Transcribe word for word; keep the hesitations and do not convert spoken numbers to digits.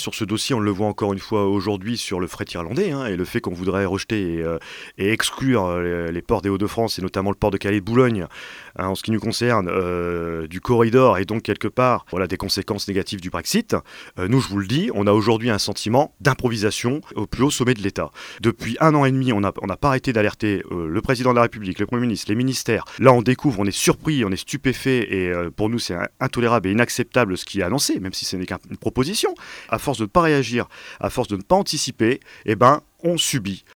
sur ce dossier, on le voit encore une fois aujourd'hui sur le fret irlandais, hein, et le fait qu'on voudrait rejeter et, euh, et exclure euh, les ports des Hauts-de-France, et notamment le port de Calais et de Boulogne, hein, en ce qui nous concerne, euh, du corridor, et donc quelque part, voilà, des conséquences négatives du Brexit. Euh, nous, je vous le dis, on a aujourd'hui un sentiment d'improvisation au plus haut sommet de l'État. Depuis un an et demi, on n'a on a pas arrêté d'alerter euh, le président de la République, le Premier ministre, les ministères. Là, on découvre, on est surpris, on est stupéfait, et euh, pour nous, c'est intolérable et inacceptable ce qui est annoncé, même si ce n'est qu'une proposition. À force de ne pas réagir, à force de ne pas anticiper, eh ben, on subit.